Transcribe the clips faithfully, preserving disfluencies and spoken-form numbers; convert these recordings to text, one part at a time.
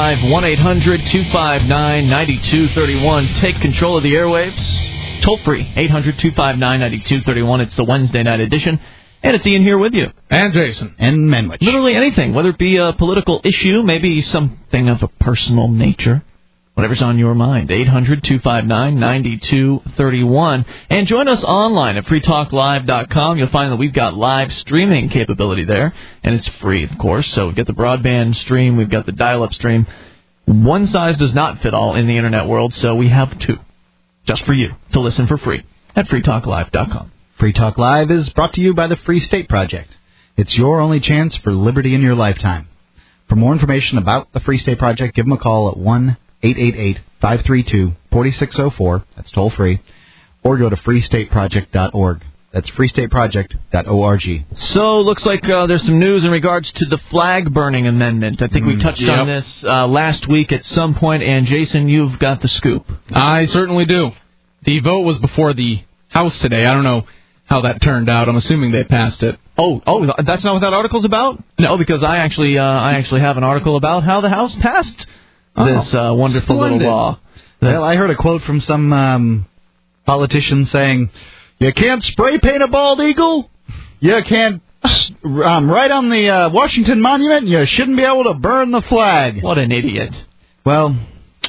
live, one eight hundred two five nine nine two three one. Take control of the airwaves. Toll free, eight hundred two five nine nine two three one. It's the Wednesday night edition. And it's Ian here with you. And Jason. And Menwich. Literally anything, whether it be a political issue, maybe something of a personal nature. Whatever's on your mind, eight hundred two five nine nine two three one. And join us online at free talk live dot com. You'll find that we've got live streaming capability there, and it's free, of course. So we've got the broadband stream, we've got the dial-up stream. One size does not fit all in the Internet world, so we have two, just for you, to listen for free at free talk live dot com. Free Talk Live is brought to you by the Free State Project. It's your only chance for liberty in your lifetime. For more information about the Free State Project, give them a call at one eight eight eight five three two four six zero four. That's toll free. Or go to free state project dot org. That's free state project dot org. So, looks like uh, there's some news in regards to the flag burning amendment. I think mm, we touched yep. on this uh, last week at some point, and Jason, you've got the scoop. I certainly do. The vote was before the House today. I don't know how that turned out. I'm assuming they passed it. Oh, oh, that's not what that article's about? No, because I actually, uh, I actually have an article about how the House passed this uh, wonderful Splendid. little law. Well, I heard a quote from some um, politician saying, "You can't spray paint a bald eagle. You can't um, write on the uh, Washington Monument. You shouldn't be able to burn the flag." What an idiot. Well,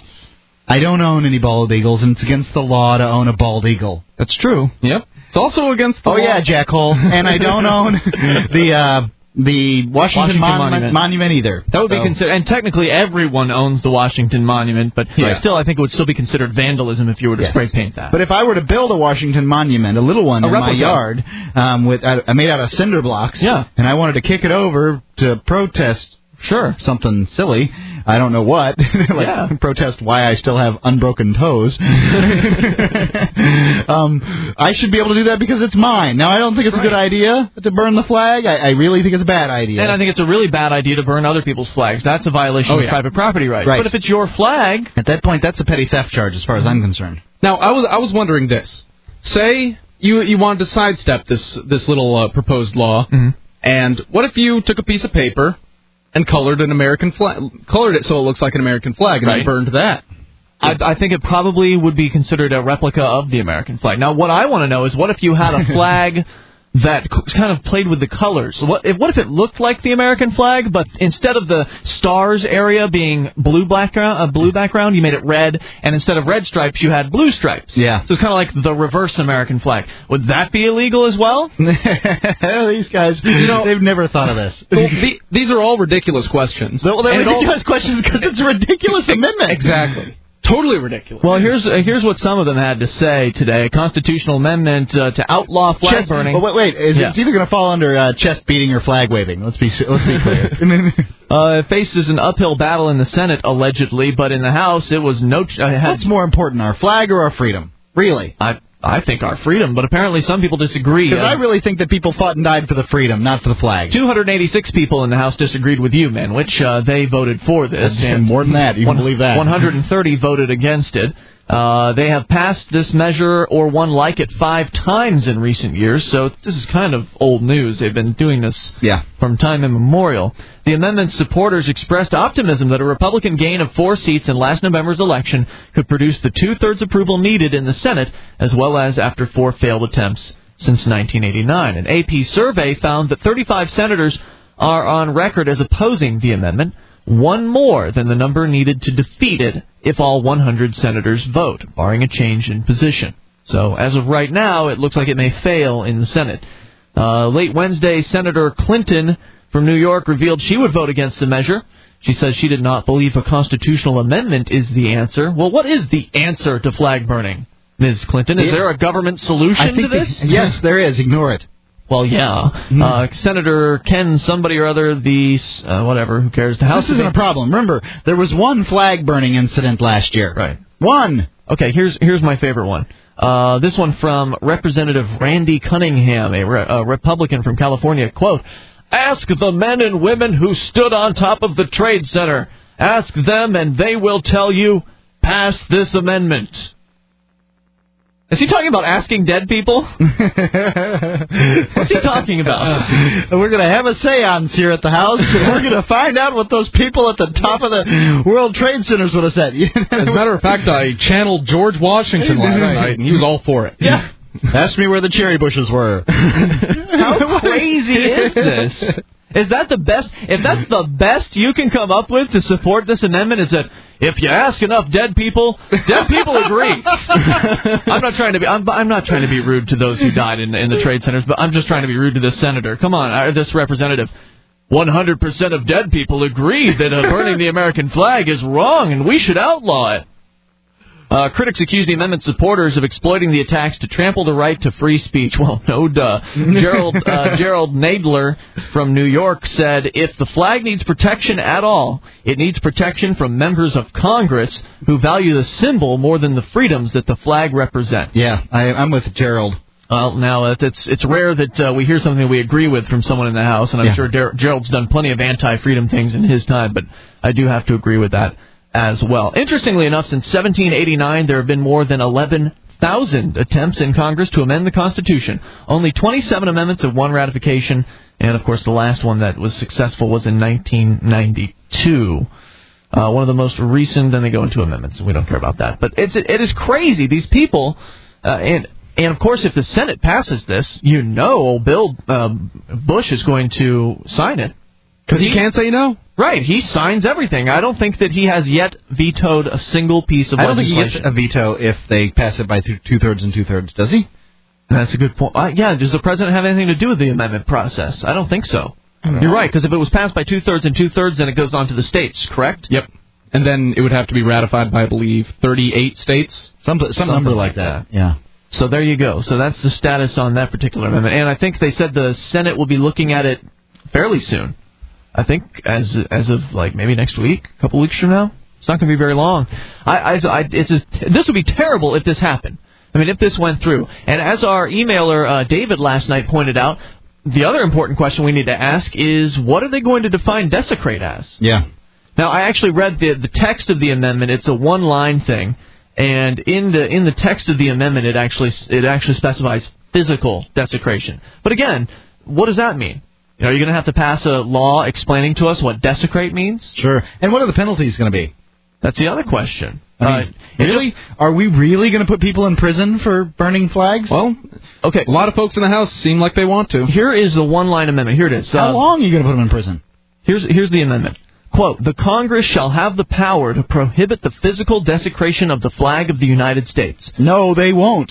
I don't own any bald eagles, and it's against the law to own a bald eagle. That's true. Yep. It's also against the oh, law. Oh, yeah, jackhole. And I don't own the uh, the Washington, Washington Mon- Monument. Monument either. That would so. be considered, and technically everyone owns the Washington Monument, but yeah. still I think it would still be considered vandalism if you were to yes. spray paint that. But if I were to build a Washington Monument, a little one a in replica. my yard, um, with uh, made out of cinder blocks, yeah. and I wanted to kick it over to protest Sure. something silly, I don't know what, like yeah. protest why I still have unbroken toes, um, I should be able to do that because it's mine. Now, I don't think it's right. a good idea to burn the flag. I, I really think it's a bad idea. And I think it's a really bad idea to burn other people's flags. That's a violation oh, of yeah. private property rights. Right. But if it's your flag... At that point, that's a petty theft charge as far as I'm concerned. Now, I was I was wondering this. Say you, you wanted to sidestep this, this little uh, proposed law, mm-hmm. and what if you took a piece of paper and colored an American flag, colored it so it looks like an American flag, and right. then burned that? I, I think it probably would be considered a replica of the American flag. Now, what I want to know is, what if you had a flag that kind of played with the colors? What if, what if it looked like the American flag, but instead of the stars area being blue background, uh, blue background, you made it red, and instead of red stripes, you had blue stripes? Yeah. So it's kind of like the reverse American flag. Would that be illegal as well? These guys, you know, they've never thought of this. Well, the, these are all ridiculous questions. Well, they're and ridiculous all, questions because it's a ridiculous amendment. Exactly. Totally ridiculous. Well, here's uh, here's what some of them had to say today. A constitutional amendment uh, to outlaw flag chest, burning. Well, wait, wait. Is yeah. It's either going to fall under uh, chest beating or flag waving. Let's be let's be clear. uh, it faces an uphill battle in the Senate, allegedly, but in the House, it was no... Ch- uh, had, What's more important, our flag or our freedom? Really? I I think our freedom, but apparently some people disagree. Because uh, I really think that people fought and died for the freedom, not for the flag. two hundred eighty-six people in the House disagreed with you, man, which uh, they voted for this. That's and more than that. You can believe that. one hundred thirty voted against it. Uh, they have passed this measure or one like it five times in recent years, so this is kind of old news. They've been doing this yeah. from time immemorial. The amendment's supporters expressed optimism that a Republican gain of four seats in last November's election could produce the two-thirds approval needed in the Senate, as well as after four failed attempts since nineteen eighty-nine. An A P survey found that thirty-five senators are on record as opposing the amendment, one more than the number needed to defeat it if all one hundred senators vote, barring a change in position. So, as of right now, it looks like it may fail in the Senate. Uh, late Wednesday, Senator Clinton from New York revealed she would vote against the measure. She says she did not believe a constitutional amendment is the answer. Well, what is the answer to flag burning, Miz Clinton? Is yeah. there a government solution I think to this? The, yes, there is. Ignore it. Well, yeah. Mm. Uh, Senator Ken somebody or other, the, uh, whatever, who cares? The House This isn't a problem. Remember, there was one flag burning incident last year. Right. One. Okay, here's here's my favorite one. Uh, this one from Representative Randy Cunningham, a, re- a Republican from California. Quote, "Ask the men and women who stood on top of the Trade Center. Ask them and they will tell you, pass this amendment." Is he talking about asking dead people? What's he talking about? We're going to have a seance here at the house, and we're going to find out what those people at the top of the World Trade Centers would have said. As a matter of fact, I channeled George Washington last night, and he was all for it. Yeah. Ask me where the cherry bushes were. How crazy is this? Is that the best? If that's the best you can come up with to support this amendment, is that if you ask enough dead people, dead people agree. I'm not trying to be. I'm, I'm not trying to be rude to those who died in, in the trade centers, but I'm just trying to be rude to this senator. Come on, uh, this representative. one hundred percent of dead people agree that uh, burning the American flag is wrong, and we should outlaw it. Uh, critics accuse the amendment's supporters of exploiting the attacks to trample the right to free speech. Well, no duh. Gerald, uh, Gerald Nadler from New York said, if the flag needs protection at all, it needs protection from members of Congress who value the symbol more than the freedoms that the flag represents. Yeah, I, I'm with Gerald. Well, now, uh, it's it's rare that uh, we hear something we agree with from someone in the House, and I'm yeah. sure Ger- Gerald's done plenty of anti-freedom things in his time, but I do have to agree with that as well. Interestingly enough, since seventeen eighty-nine, there have been more than eleven thousand attempts in Congress to amend the Constitution. Only twenty-seven amendments have won ratification, and, of course, the last one that was successful was in nineteen ninety-two. Uh, one of the most recent, then they go into amendments, and we don't care about that. But it's, it is crazy. These people, uh, and, and, of course, if the Senate passes this, you know old Bill uh, Bush is going to sign it. Because he, he can't say no. Right, he signs everything. I don't think that he has yet vetoed a single piece of I don't legislation. think he gets a veto if they pass it by two- two-thirds and two-thirds, does he? That's a good point. Uh, yeah, does the president have anything to do with the amendment process? I don't think so. Don't You're right, because if it was passed by two-thirds and two-thirds, then it goes on to the states, correct? Yep. And then it would have to be ratified by, I believe, thirty-eight states? Some, some Something number like like that. that. Yeah. So there you go. So that's the status on that particular amendment. And I think they said the Senate will be looking at it fairly soon. I think as as of like maybe next week, a couple weeks from now. It's not going to be very long. I, I, I it's a, this would be terrible if this happened. I mean, if this went through. And as our emailer uh, David last night pointed out, the other important question we need to ask is, what are they going to define desecrate as? Yeah. Now, I actually read the the text of the amendment. It's a one-line thing, and in the in the text of the amendment, it actually it actually specifies physical desecration. But again, what does that mean? You know, are you going to have to pass a law explaining to us what desecrate means? Sure. And what are the penalties going to be? That's the other question. I mean, uh, really? Just, are we really going to put people in prison for burning flags? Well, okay. A lot of folks in the House seem like they want to. Here is the one-line amendment. Here it is. How uh, long are you going to put them in prison? Here's here's the amendment. Quote, the Congress shall have the power to prohibit the physical desecration of the flag of the United States. No, they won't.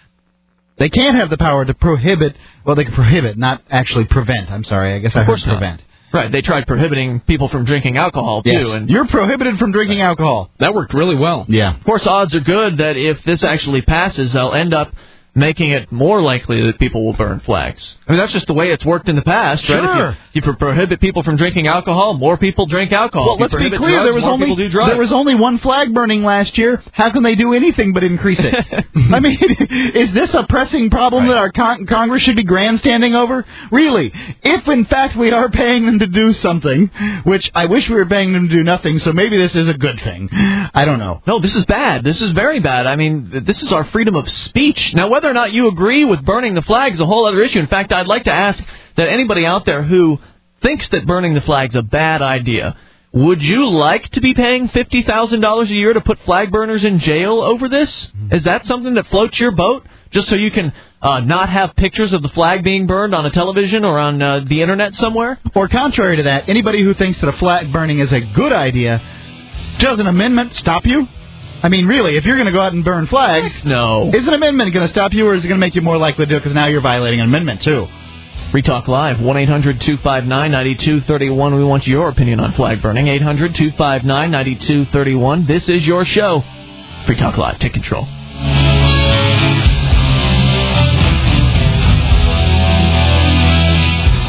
They can't have the power to prohibit. Well, they can prohibit, not actually prevent. I'm sorry. I guess I heard prevent. Right. They tried prohibiting people from drinking alcohol, too. Yes. And you're prohibited from drinking alcohol. That worked really well. Yeah. Of course, odds are good that if this actually passes, they'll end up making it more likely that people will burn flags. I mean, that's just the way it's worked in the past, right? Sure. If you, if you prohibit people from drinking alcohol, more people drink alcohol. Well, let's be clear. Drugs, there was more only people do drugs. there was only one flag burning last year. How can they do anything but increase it? I mean, is this a pressing problem right. that our con- Congress should be grandstanding over? Really? If in fact we are paying them to do something, which I wish we were paying them to do nothing, so maybe this is a good thing. I don't know. No, this is bad. This is very bad. I mean, this is our freedom of speech. Now, whether or not you agree with burning the flag is a whole other issue. In fact, I'd like to ask that anybody out there who thinks that burning the flag's a bad idea, would you like to be paying fifty thousand dollars a year to put flag burners in jail over this? Is that something that floats your boat? Just so you can uh, not have pictures of the flag being burned on a television or on uh, the internet somewhere? Or contrary to that, anybody who thinks that a flag burning is a good idea, does an amendment stop you? I mean, really, if you're going to go out and burn flags, no. Is an amendment going to stop you, or is it going to make you more likely to do it because now you're violating an amendment, too? Free Talk Live, one eight hundred two five nine nine two three one. We want your opinion on flag burning, eight hundred two five nine nine two three one. This is your show. Free Talk Live, take control.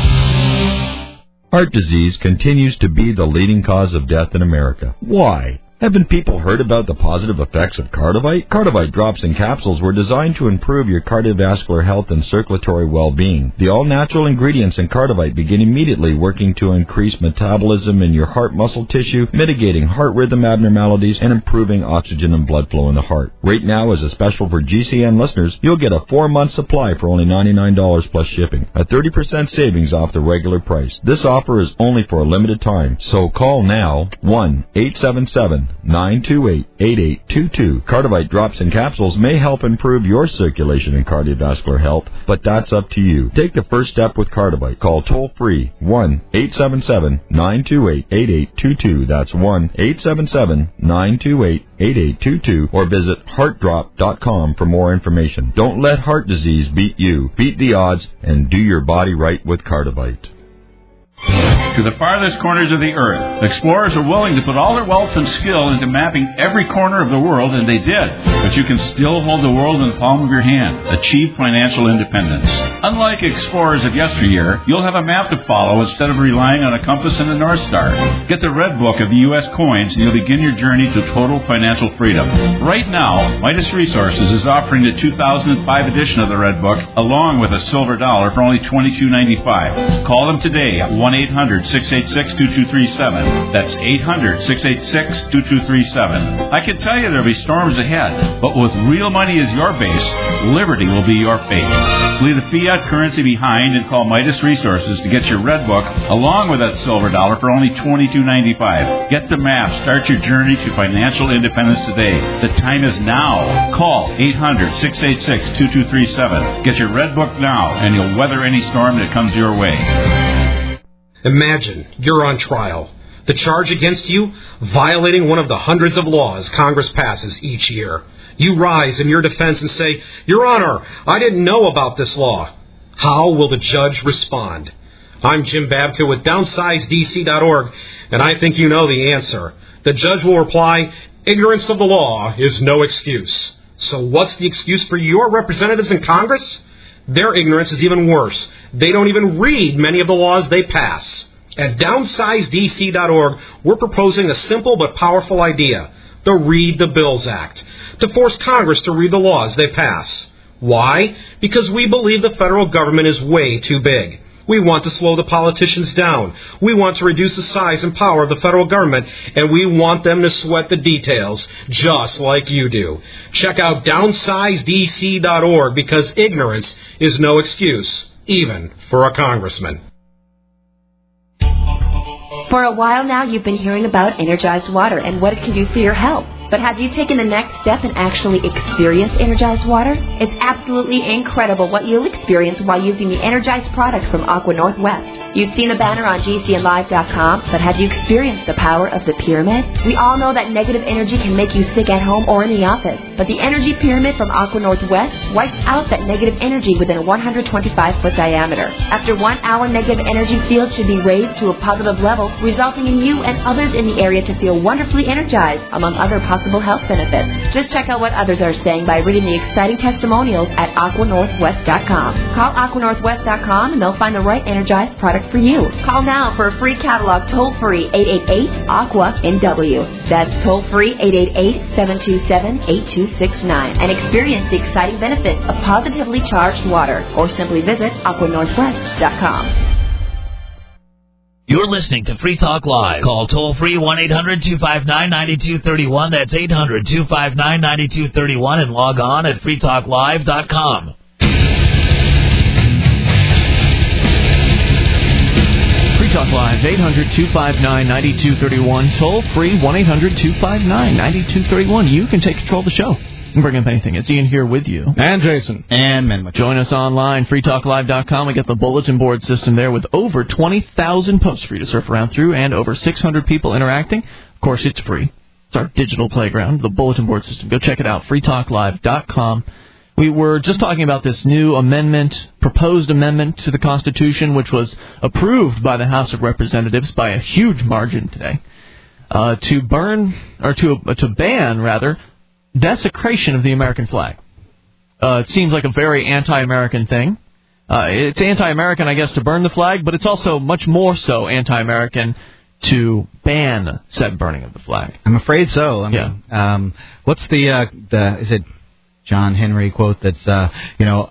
Heart disease continues to be the leading cause of death in America. Why? Haven't people heard about the positive effects of Cardivite? Cardivite drops and capsules were designed to improve your cardiovascular health and circulatory well-being. The all-natural ingredients in Cardivite begin immediately working to increase metabolism in your heart muscle tissue, mitigating heart rhythm abnormalities, and improving oxygen and blood flow in the heart. Right now, as a special for G C N listeners, you'll get a four-month supply for only ninety-nine dollars plus shipping, a thirty percent savings off the regular price. This offer is only for a limited time, so call now, one eight seven seven nine two eight, eight eight two two. Cardivite drops and capsules may help improve your circulation and cardiovascular health, but that's up to you. Take the first step with Cardivite. Call toll-free one eight seven seven nine two eight, eight eight two two. That's one eight seven seven nine two eight, eight eight two two, or visit heart drop dot com for more information. Don't let heart disease beat you. Beat the odds and do your body right with Cardivite. To the farthest corners of the earth, explorers are willing to put all their wealth and skill into mapping every corner of the world, and they did. But you can still hold the world in the palm of your hand. Achieve financial independence. Unlike explorers of yesteryear, you'll have a map to follow instead of relying on a compass and a North Star. Get the Red Book of the U S coins, and you'll begin your journey to total financial freedom. Right now, Midas Resources is offering the two thousand five edition of the Red Book, along with a silver dollar for only twenty-two ninety-five. Call them today at one eight hundred six eight six two two three seven. That's eight hundred six eight six two two three seven. I can tell you there'll be storms ahead, but with real money as your base, liberty will be your fate. Leave the fiat currency behind and call Midas Resources to get your Red Book along with that silver dollar for only twenty-two ninety-five. Get the map. Start your journey to financial independence today. The time is now. Call eight hundred six eight six two two three seven. Get your Red Book now, and you'll weather any storm that comes your way. Imagine you're on trial. The charge against you, violating one of the hundreds of laws Congress passes each year. You rise in your defense and say, "Your Honor, I didn't know about this law." How will the judge respond? I'm Jim Babka with downsize D C dot org, and I think you know the answer. The judge will reply, "Ignorance of the law is no excuse." So what's the excuse for your representatives in Congress? Their ignorance is even worse. They don't even read many of the laws they pass. At downsize D C dot org, we're proposing a simple but powerful idea, the Read the Bills Act, to force Congress to read the laws they pass. Why? Because we believe the federal government is way too big. We want to slow the politicians down. We want to reduce the size and power of the federal government, and we want them to sweat the details, just like you do. Check out downsize D C dot org, because ignorance is no excuse, even for a congressman. For a while now, you've been hearing about energized water and what it can do for your health. But have you taken the next step and actually experienced energized water? It's absolutely incredible what you'll experience while using the energized product from Aqua Northwest. You've seen the banner on G C N live dot com, but have you experienced the power of the pyramid? We all know that negative energy can make you sick at home or in the office, but the energy pyramid from Aqua Northwest wipes out that negative energy within a one hundred twenty-five foot diameter. After one hour, negative energy field should be raised to a positive level, resulting in you and others in the area to feel wonderfully energized, among other possible health benefits. Just check out what others are saying by reading the exciting testimonials at aqua northwest dot com. Call aqua northwest dot com and they'll find the right energized product for you. Call now for a free catalog toll-free eight eight eight aqua N W. That's toll-free eight eight eight, seven two seven, eight two six nine and experience the exciting benefits of positively charged water, or simply visit aqua northwest dot com. You're listening to Free Talk Live. Call toll-free one eight hundred two five nine nine two three one. That's eight hundred two five nine nine two three one, and log on at free talk live dot com. Free Talk Live, eight hundred two five nine nine two three one. Toll-free, one eight hundred two five nine nine two three one. You can take control of the show. And bring up anything. It's Ian here with you. And Jason. And Menwick. Join us online, free talk live dot com. We got the bulletin board system there with over twenty thousand posts for you to surf around through and over six hundred people interacting. Of course, it's free. It's our digital playground, the bulletin board system. Go check it out, free talk live dot com. We were just talking about this new amendment, proposed amendment to the Constitution, which was approved by the House of Representatives by a huge margin today, uh, to burn, or to uh, to ban, rather, desecration of the American flag. Uh, it seems like a very anti-American thing. Uh, it's anti-American, I guess, to burn the flag, but it's also much more so anti-American to ban said burning of the flag. I'm afraid so. I mean, yeah. Um, what's the uh, the is it John Henry quote that's uh, you know.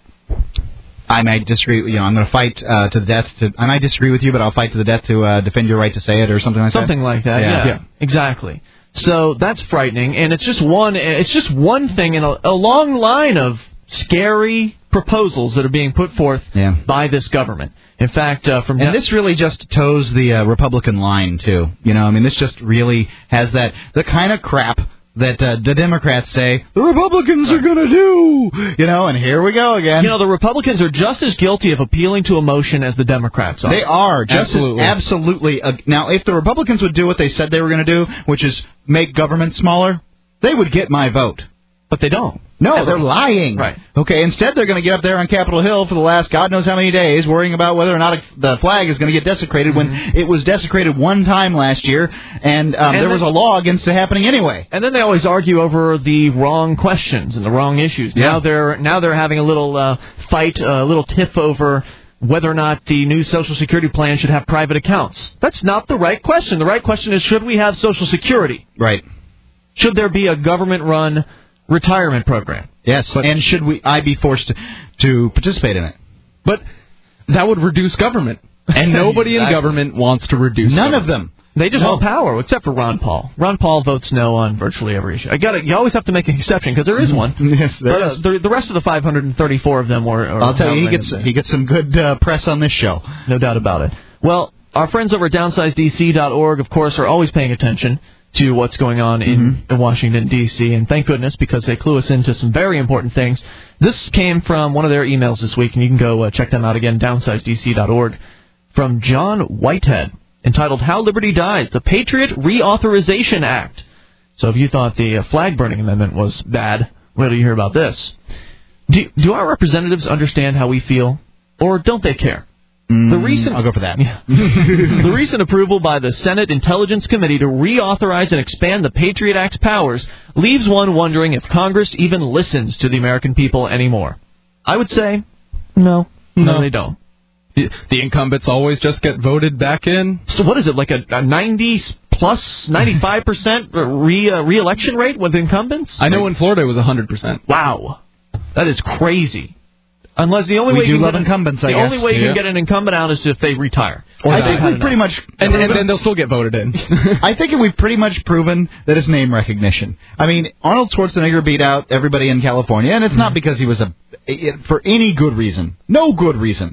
I might disagree. You know, I'm going to fight uh, to the death. To I might disagree with you, but I'll fight to the death to uh, defend your right to say it, or something like something that. Something like that. Yeah. Yeah. yeah, exactly. So that's frightening, and it's just one. It's just one thing in a, a long line of scary proposals that are being put forth yeah. by this government. In fact, uh, from and this really just toes the uh, Republican line too. You know, I mean, this just really has that the kind of crap that uh, the Democrats say the Republicans are going to do, you know, and here we go again. You know, the Republicans are just as guilty of appealing to emotion as the Democrats are. They are. Just absolutely. As, absolutely. Uh, now, if the Republicans would do what they said they were going to do, which is make government smaller, they would get my vote. But they don't. No, Ever. they're lying. Right. Okay, instead they're going to get up there on Capitol Hill for the last God knows how many days worrying about whether or not a, the flag is going to get desecrated mm-hmm. when it was desecrated one time last year, and, um, and there then, was a law against it happening anyway. And then they always argue over the wrong questions and the wrong issues. Yeah. Now they're now they're having a little uh, fight, a little tiff over whether or not the new Social Security plan should have private accounts. That's not the right question. The right question is, should we have Social Security? Right. Should there be a government-run retirement program? Yes, but, and should we? I be forced to, to participate in it? But that would reduce government, and nobody exactly. in government wants to reduce. None government. of them. They just no. want power, except for Ron Paul. Ron Paul votes no on virtually every issue. I got You always have to make an exception because there is one. yes, there but, is. Uh, the, the rest of the five hundred thirty-four of them were. I'll tell you, he gets he gets some good uh, press on this show. No doubt about it. Well, our friends over at downsize D C dot org, of course, are always paying attention to what's going on in, mm-hmm. in Washington, D C, and thank goodness, because they clue us into some very important things. This came from one of their emails this week, and you can go uh, check them out again, downsize D C dot org, from John Whitehead, entitled How Liberty Dies, the Patriot Reauthorization Act. So if you thought the uh, flag-burning amendment was bad, wait till you hear about this. Do, do our representatives understand how we feel, or don't they care? Mm, the recent, I'll go for that. Yeah. The recent approval by the Senate Intelligence Committee to reauthorize and expand the Patriot Act's powers leaves one wondering if Congress even listens to the American people anymore. I would say, no. No, no they don't. The, the incumbents always just get voted back in. So what is it, like a, a ninety plus, ninety-five percent re, uh, re-election rate with incumbents? I know in Florida it was one hundred percent. Wow. That is crazy. Unless the only we way do you love can incumbents, the I guess. only way you yeah. can get an incumbent out is if they retire. Or I think we've pretty much, and, and then they'll still get voted in. I think we've pretty much proven that it's name recognition. I mean, Arnold Schwarzenegger beat out everybody in California, and it's mm-hmm. not because he was a for any good reason, no good reason.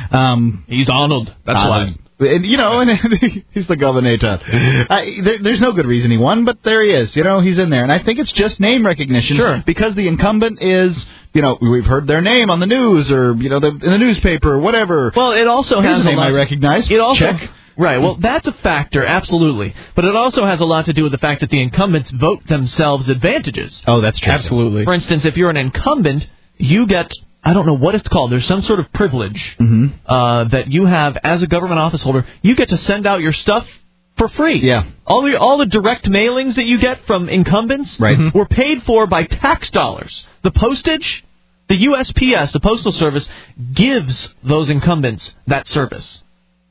Um, He's Arnold. That's uh, why. And, you know, and he's the governor. I, there, there's no good reason he won, but there he is. You know, he's in there. And I think it's just name recognition. Sure. Because the incumbent is, you know, we've heard their name on the news or, you know, the, in the newspaper or whatever. Well, it also Here's has a name a lot, I recognize. It also, Check. Right. Well, that's a factor, absolutely. But it also has a lot to do with the fact that the incumbents vote themselves advantages. Oh, that's true. Absolutely. For instance, if you're an incumbent, you get... I don't know what it's called. There's some sort of privilege mm-hmm. uh, that you have as a government office holder. You get to send out your stuff for free. Yeah. All the all the direct mailings that you get from incumbents right. mm-hmm. were paid for by tax dollars. The postage, the U S P S, the Postal Service, gives those incumbents that service.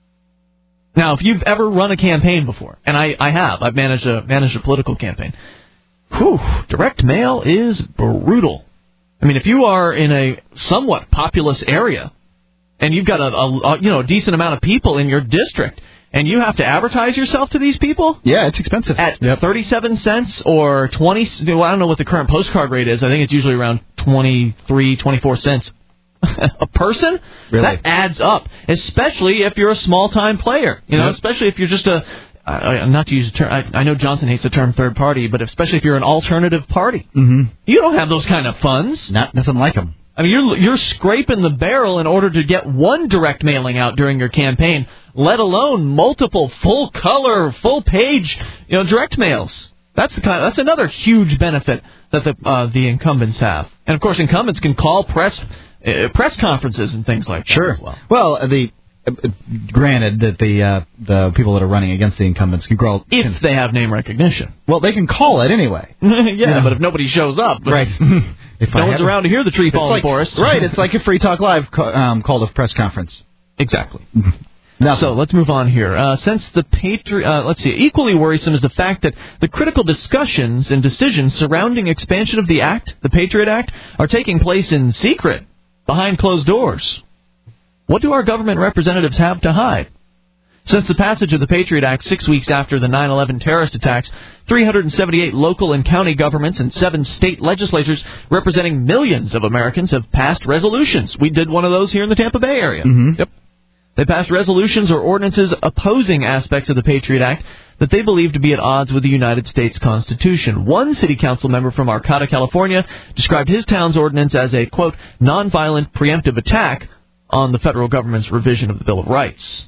Now, if you've ever run a campaign before, and I, I have, I've managed a managed a political campaign. Whew, direct mail is brutal. I mean, if you are in a somewhat populous area, and you've got a, a, a you know a decent amount of people in your district, and you have to advertise yourself to these people, yeah, it's expensive. At yep. thirty-seven cents or twenty. Well, I don't know what the current postcard rate is. I think it's usually around twenty-three, twenty-four cents a person. Really? That adds up, especially if you're a small-time player. You know, yep. especially if you're just a. Uh, not to use a term, I, I know Johnson hates the term third party, but especially if you're an alternative party, mm-hmm. you don't have those kind of funds. Not nothing like them. I mean, you're you're scraping the barrel in order to get one direct mailing out during your campaign, let alone multiple full color, full page, you know, direct mails. That's the kind. That's another huge benefit that the uh, the incumbents have, and of course, incumbents can call press uh, press conferences and things like that. Sure. As well. Well, the. Uh, granted that the uh, the people that are running against the incumbents can grow if can, they have name recognition. Well, they can call it anyway. yeah, yeah, but if nobody shows up, right? if no one's around to hear the tree falling like, forest, right? It's like if Free Talk Live ca- um, called a press conference. Exactly. Nothing. So let's move on here. Uh, since the Patri- uh, let's see, equally worrisome is the fact that the critical discussions and decisions surrounding expansion of the Act, the Patriot Act, are taking place in secret, behind closed doors. What do our government representatives have to hide? Since the passage of the Patriot Act six weeks after the nine eleven terrorist attacks, three hundred seventy-eight local and county governments and seven state legislatures representing millions of Americans have passed resolutions. We did one of those here in the Tampa Bay area. Mm-hmm. Yep. They passed resolutions or ordinances opposing aspects of the Patriot Act that they believe to be at odds with the United States Constitution. One city council member from Arcata, California, described his town's ordinance as a, quote, nonviolent preemptive attack on the federal government's revision of the Bill of Rights.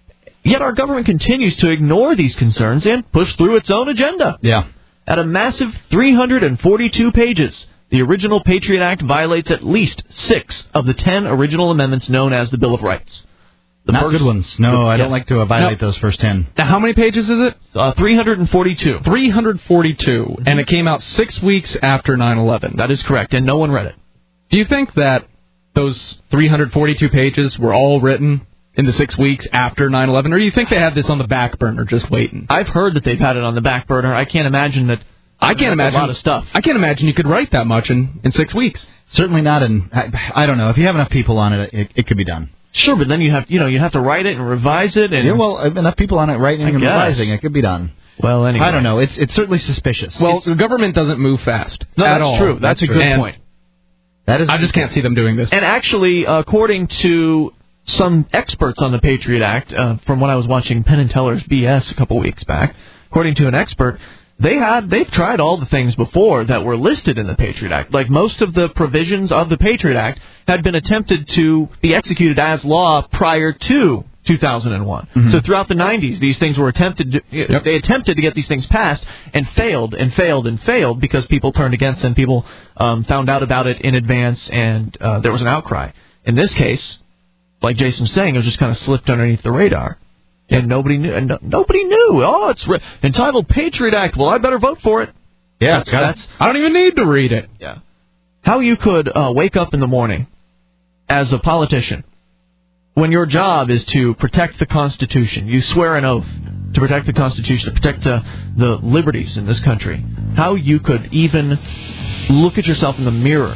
Yet our government continues to ignore these concerns and push through its own agenda. Yeah. At a massive three hundred forty-two pages, the original Patriot Act violates at least six of the ten original amendments known as the Bill of Rights. The Not first, good ones. No, the, I don't yeah. like to uh, violate No. those first ten. Now, how many pages is it? Uh, three hundred forty-two. three hundred forty-two, mm-hmm. And it came out six weeks after nine eleven. That is correct, and no one read it. Do you think that those three hundred forty-two pages were all written in the six weeks after nine eleven, or do you think they had this on the back burner just waiting? I've heard that they've had it on the back burner. I can't imagine that. I can't imagine a lot of stuff. I can't imagine you could write that much in, in six weeks. Certainly not in, I, I don't know, if you have enough people on it, it, it could be done. Sure, but then you have, you know, you have to write it and revise it. And Yeah, well, enough people on it writing I and guess. revising, it could be done. Well, anyway. I don't know. It's it's certainly suspicious. Well, It's- the government doesn't move fast no, at that's all. true. That's, a good And point. that is. I just can't see them doing this. And actually, according to some experts on the Patriot Act, uh, from when I was watching Penn and Teller's B S a couple weeks back, according to an expert, they had they've tried all the things before that were listed in the Patriot Act. Like most of the provisions of the Patriot Act had been attempted to be executed as law prior to two thousand one. Mm-hmm. So throughout the nineties, these things were attempted. To, yep. They attempted to get these things passed and failed and failed and failed because people turned against them. People um, found out about it in advance, and uh, there was an outcry. In this case, like Jason's saying, it was just kind of slipped underneath the radar. And nobody knew. And no, nobody knew. Oh, it's re- entitled Patriot Act. Well, I better vote for it. Yeah, that's, that's. I don't even need to read it. Yeah. How you could uh, wake up in the morning as a politician when your job is to protect the Constitution. You swear an oath to protect the Constitution, to protect uh, the liberties in this country. How you could even look at yourself in the mirror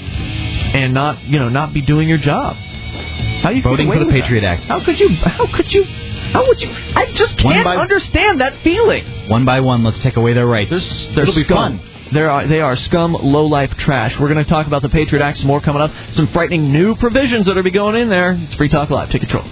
and not, you know, not be doing your job. How you voting for the Patriot that? Act? How could you? How could you? How would you? I just can't by, understand that feeling. One by one, let's take away their rights. There's, there's It'll be scum. fun. They are, they are scum, low-life trash. We're going to talk about the Patriot Act some more coming up. Some frightening new provisions that are be going in there. It's Free Talk Live. Take control.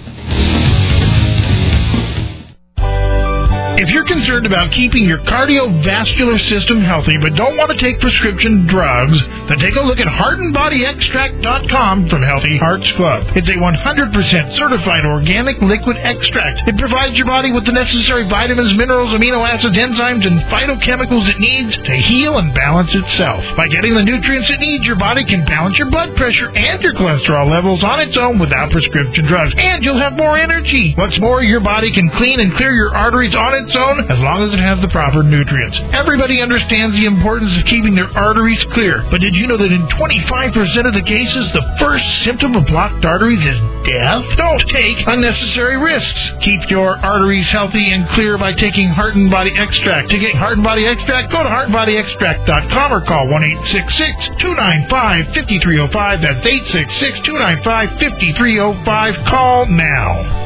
If you're concerned about keeping your cardiovascular system healthy but don't want to take prescription drugs, then take a look at heart and body extract dot com from Healthy Hearts Club. It's a one hundred percent certified organic liquid extract. It provides your body with the necessary vitamins, minerals, amino acids, enzymes, and phytochemicals it needs to heal and balance itself. By getting the nutrients it needs, your body can balance your blood pressure and your cholesterol levels on its own without prescription drugs. And you'll have more energy. What's more, your body can clean and clear your arteries on its own as long as it has the proper nutrients. Everybody understands the importance of keeping their arteries clear, but did you know that in twenty-five percent of the cases, the first symptom of blocked arteries is death? Don't take unnecessary risks. Keep your arteries healthy and clear by taking Heart and Body Extract. To get Heart and Body Extract, go to heart and body extract dot com or call one eight six six, two nine five, five three zero five. That's eight six six, two nine five, five three zero five. Call now.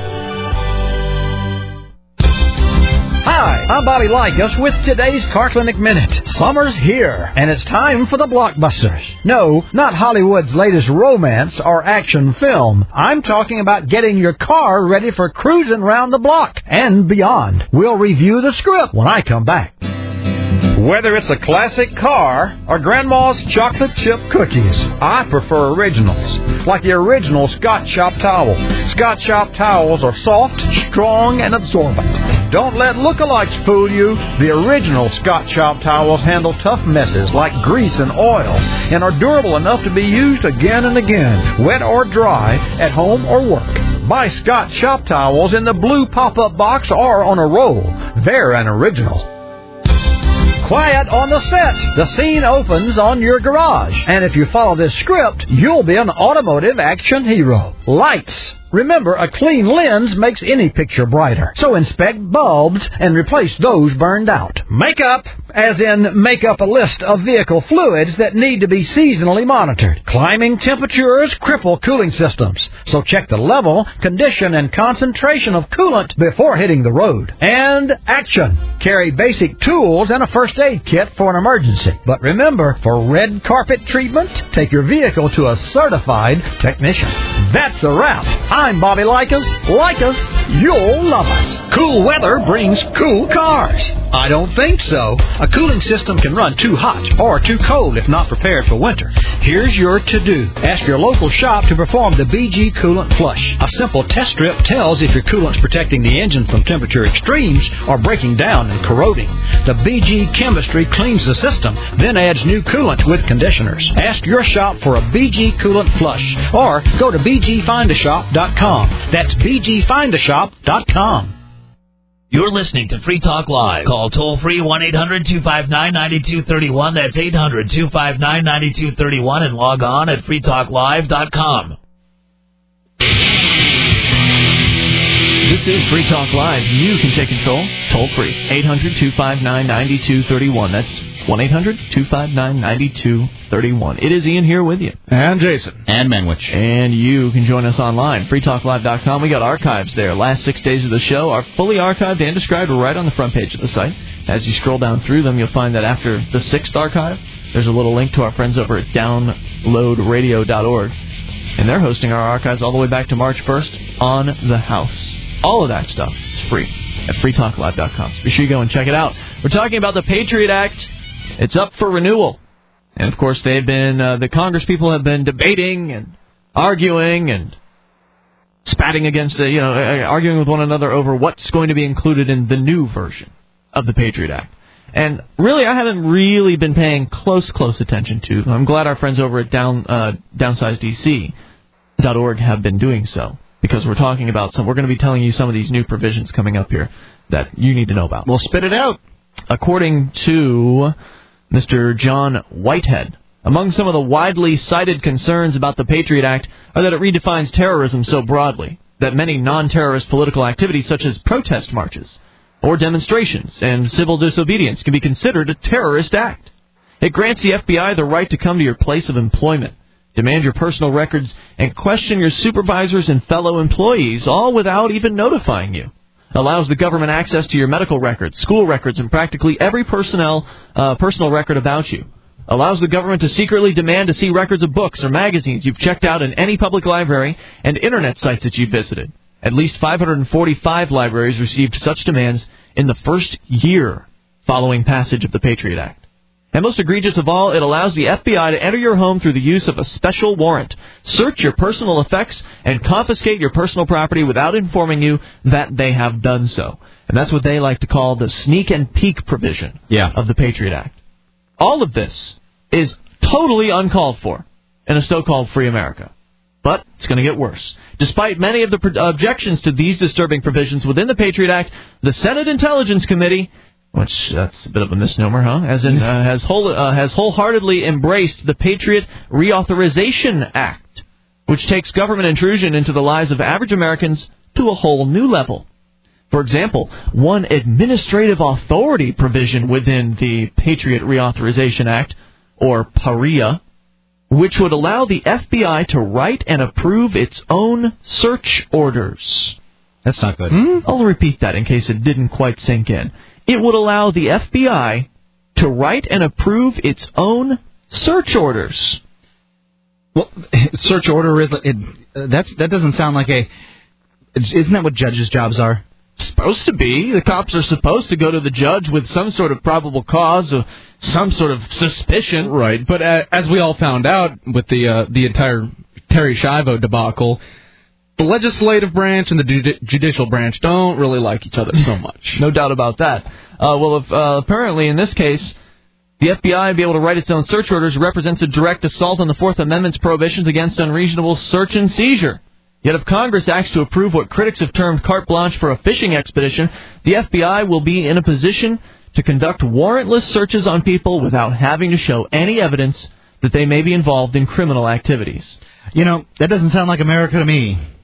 Hi, I'm Bobby Likas with today's Car Clinic Minute. Summer's here, and it's time for the blockbusters. No, not Hollywood's latest romance or action film. I'm talking about getting your car ready for cruising around the block and beyond. We'll review the script when I come back. Whether it's a classic car or Grandma's chocolate chip cookies, I prefer originals, like the original Scott Shop towel. Scott Shop towels are soft, strong, and absorbent. Don't let lookalikes fool you. The original Scott Shop towels handle tough messes like grease and oil and are durable enough to be used again and again, wet or dry, at home or work. Buy Scott Shop towels in the blue pop-up box or on a roll. They're an original. Quiet on the set. The scene opens on your garage. And if you follow this script, you'll be an automotive action hero. Lights, Remember, a clean lens makes any picture brighter. So inspect bulbs and replace those burned out. Makeup, as in make up a list of vehicle fluids that need to be seasonally monitored. Climbing temperatures cripple cooling systems. So check the level, condition, and concentration of coolant before hitting the road. And action. Carry basic tools and a first aid kit for an emergency. But remember, for red carpet treatment, take your vehicle to a certified technician. That's a wrap. I'm Bobby Likas. Like us, you'll love us. Cool weather brings cool cars. I don't think so. A cooling system can run too hot or too cold if not prepared for winter. Here's your to-do. Ask your local shop to perform the B G Coolant Flush. A simple test strip tells if your coolant's protecting the engine from temperature extremes or breaking down and corroding. The B G chemistry cleans the system, then adds new coolant with conditioners. Ask your shop for a B G Coolant Flush or go to b g find a shop dot com. That's b g find a shop dot com. You're listening to Free Talk Live. Call toll-free one eight hundred two five nine nine two three one. That's eight hundred two five nine nine two three one and log on at free talk live dot com. This is Free Talk Live. You can take control toll-free. eight hundred two five nine nine two three one. That's one eight hundred two five nine nine two three one. It is Ian here with you. And Jason. And Manwich. And you can join us online, free talk live dot com. We got archives there. Last six days of the show are fully archived and described right on the front page of the site. As you scroll down through them, you'll find that after the sixth archive, there's a little link to our friends over at download radio dot org. And they're hosting our archives all the way back to March first on the house. All of that stuff is free at free talk live dot com. So be sure you go and check it out. We're talking about the Patriot Act. It's up for renewal. And, of course, they've been, uh, the Congress people have been debating and arguing and spatting against, uh, you know, arguing with one another over what's going to be included in the new version of the Patriot Act. And really, I haven't really been paying close, close attention to. I'm glad our friends over at down, uh, downsize D C dot org have been doing so, because we're talking about some, we're going to be telling you some of these new provisions coming up here that you need to know about. Well, spit it out. According to Mister John Whitehead, among some of the widely cited concerns about the Patriot Act are that it redefines terrorism so broadly that many non-terrorist political activities such as protest marches or demonstrations and civil disobedience can be considered a terrorist act. It grants the F B I the right to come to your place of employment, demand your personal records, and question your supervisors and fellow employees, all without even notifying you. Allows the government access to your medical records, school records, and practically every personnel uh, personal record about you. Allows the government to secretly demand to see records of books or magazines you've checked out in any public library and internet sites that you've visited. At least five hundred forty-five libraries received such demands in the first year following passage of the Patriot Act. And most egregious of all, it allows the F B I to enter your home through the use of a special warrant, search your personal effects, and confiscate your personal property without informing you that they have done so. And that's what they like to call the sneak and peek provision yeah. of the Patriot Act. All of this is totally uncalled for in a so-called free America. But it's going to get worse. Despite many of the pro- objections to these disturbing provisions within the Patriot Act, the Senate Intelligence Committee, which that's a bit of a misnomer, huh? As in, uh, has whole, uh, has wholeheartedly embraced the Patriot Reauthorization Act, which takes government intrusion into the lives of average Americans to a whole new level. For example, one administrative authority provision within the Patriot Reauthorization Act, or PAREA, which would allow the F B I to write and approve its own search orders. That's not good. Hmm? I'll repeat that in case it didn't quite sink in. It would allow the F B I to write and approve its own search orders. Well, search order is it, that's that doesn't sound like a. Isn't that what judges' jobs are? Supposed to be. The cops are supposed to go to the judge with some sort of probable cause or some sort of suspicion. Right, but uh, as we all found out with the uh, the entire Terry Schiavo debacle, the legislative branch and the judi- judicial branch don't really like each other so much. No doubt about that. Uh, well, if, uh, apparently in this case, the F B I be able to write its own search orders represents a direct assault on the Fourth Amendment's prohibitions against unreasonable search and seizure. Yet if Congress acts to approve what critics have termed carte blanche for a fishing expedition, the F B I will be in a position to conduct warrantless searches on people without having to show any evidence that they may be involved in criminal activities. You know, that doesn't sound like America to me.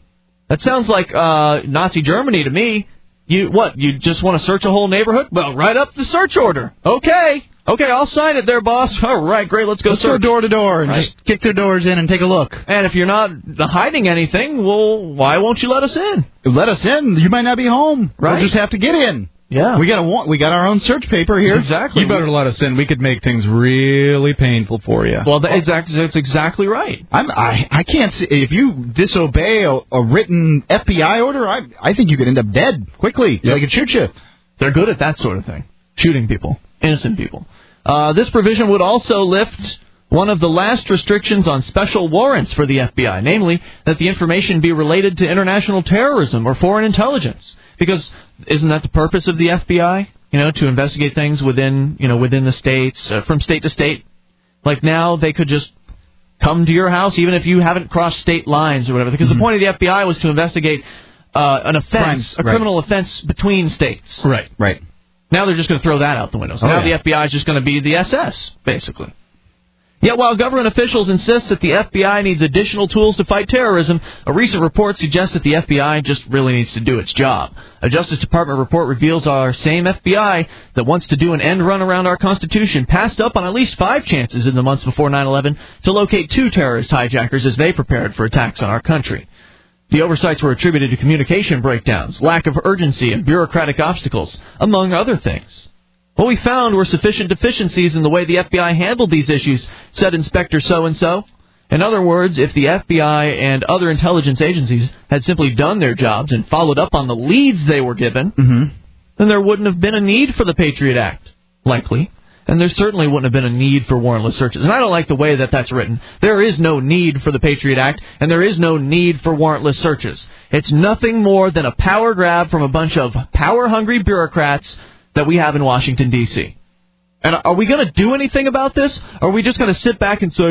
That sounds like uh, Nazi Germany to me. You what? You just want to search a whole neighborhood? Well, write up the search order. Okay. Okay, I'll sign it there, boss. All right, great. Let's go Let's search. go door to door and Right. just kick their doors in and take a look. And if you're not hiding anything, well, why won't you let us in? Let us in. You might not be home. Right. We'll just have to get in. Yeah. We got a we got our own search paper here. Exactly. You better let us in. We could make things really painful for you. Well, that, exactly, that's exactly right. I'm, I I can't see if you disobey a, a written F B I order. I I think you could end up dead quickly. Yep. They could shoot you. They're good at that sort of thing, shooting people, innocent people. Uh, this provision would also lift one of the last restrictions on special warrants for the F B I, namely that the information be related to international terrorism or foreign intelligence. Because isn't that the purpose of the F B I? You know, to investigate things within, you know, within the states, uh, from state to state. Like now, they could just come to your house, even if you haven't crossed state lines or whatever. Because mm-hmm. the point of the F B I was to investigate uh, an offense, Crimes, a right. criminal offense between states. Right, right. Now they're just going to throw that out the window. So oh, now yeah. the F B I is just going to be the S S, basically. Yet while government officials insist that the F B I needs additional tools to fight terrorism, a recent report suggests that the F B I just really needs to do its job. A Justice Department report reveals our same F B I that wants to do an end run around our Constitution passed up on at least five chances in the months before nine eleven to locate two terrorist hijackers as they prepared for attacks on our country. The oversights were attributed to communication breakdowns, lack of urgency, and bureaucratic obstacles, among other things. What we found were sufficient deficiencies in the way the F B I handled these issues, said Inspector so-and-so. In other words, if the F B I and other intelligence agencies had simply done their jobs and followed up on the leads they were given, mm-hmm. then there wouldn't have been a need for the Patriot Act, likely. And there certainly wouldn't have been a need for warrantless searches. And I don't like the way that that's written. There is no need for the Patriot Act, and there is no need for warrantless searches. It's nothing more than a power grab from a bunch of power-hungry bureaucrats that we have in Washington, D C And are we going to do anything about this? Or are we just going to sit back and say,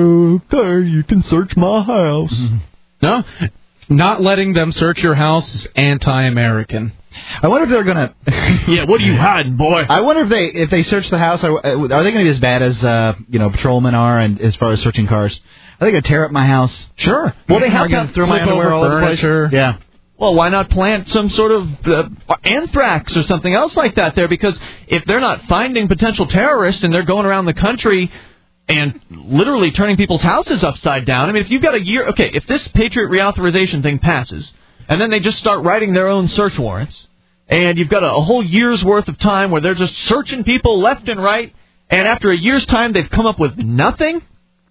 okay, you can search my house? Mm-hmm. No, not letting them search your house is anti-American. I wonder if they're gonna. Yeah, what are you hiding, boy? I wonder if they if they search the house, are, are they going to be as bad as uh, you know patrolmen are, and as far as searching cars? Are they going to tear up my house? Sure. Well, they have to throw my underwear all over the place. Yeah. Well, why not plant some sort of uh, anthrax or something else like that there? Because if they're not finding potential terrorists and they're going around the country and literally turning people's houses upside down, I mean, if you've got a year, okay, if this Patriot reauthorization thing passes, and then they just start writing their own search warrants, and you've got a, a whole year's worth of time where they're just searching people left and right, and after a year's time they've come up with nothing,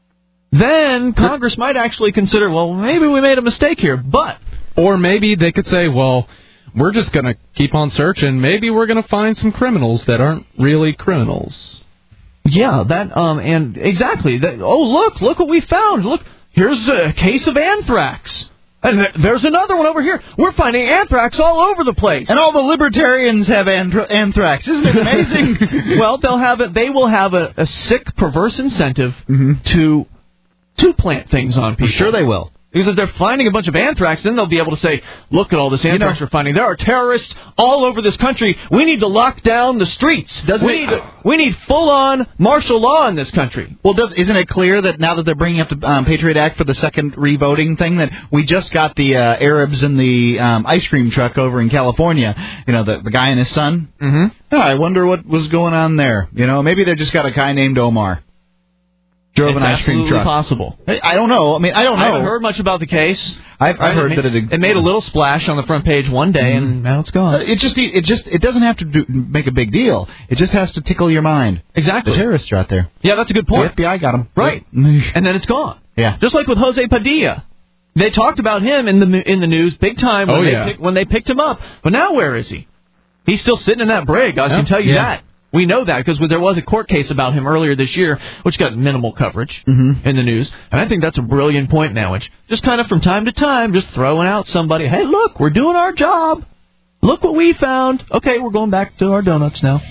then Congress might actually consider, well, maybe we made a mistake here, but... Or maybe they could say, well, we're just going to keep on searching. Maybe we're going to find some criminals that aren't really criminals. Yeah, that, um, and exactly. That, oh, look, look what we found. Look, here's a case of anthrax. And th- there's another one over here. We're finding anthrax all over the place. And all the libertarians have anth- anthrax. Isn't it amazing? Well, they'll have a, they will have a, a sick, perverse incentive mm-hmm. to to plant things on people. I'm sure they will. Because if they're finding a bunch of anthrax, then they'll be able to say, look at all this anthrax you know, we're finding. There are terrorists all over this country. We need to lock down the streets. Doesn't we, it, need, we need full-on martial law in this country. Well, does, isn't it clear that now that they're bringing up the um, Patriot Act for the second revoting thing, that we just got the uh, Arabs in the um, ice cream truck over in California, you know, the, the guy and his son? Mm-hmm. Oh, I wonder what was going on there. You know, maybe they just got a guy named Omar. Drove it's an ice cream truck. Possible. I don't know. I mean, I don't know. I haven't heard much about the case. I've, I've heard it that made, it it made a little splash on the front page one day, mm-hmm. and now it's gone. Uh, it just it just it doesn't have to do, make a big deal. It just has to tickle your mind. Exactly. The terrorists are out there. Yeah, that's a good point. The F B I got him. Right. And then it's gone. Yeah. Just like with Jose Padilla. They talked about him in the in the news big time when, oh, they, yeah. pick, when they picked him up. But now where is he? He's still sitting in that brig. I yeah. can tell you yeah. that. We know that because there was a court case about him earlier this year, which got minimal coverage mm-hmm. in the news. And I think that's a brilliant point now, which just kind of from time to time, just throwing out somebody, hey, look, we're doing our job. Look what we found. Okay, we're going back to our donuts now.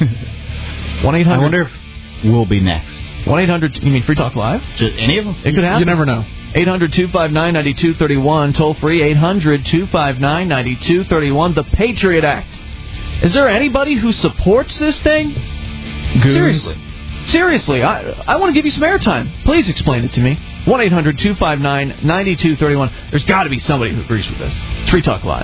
one eight hundred I wonder if we'll be next. one eight hundred, you mean Free Talk Live? Just any of them? It could happen. You never know. eight hundred two five nine nine two three one, toll free, eight hundred two five nine nine two three one, the Patriot Act. Is there anybody who supports this thing? Goose. Seriously. Seriously, I I want to give you some airtime. Please explain it to me. one eight hundred two five nine nine two three one. There's got to be somebody who agrees with this. It's Free Talk Live.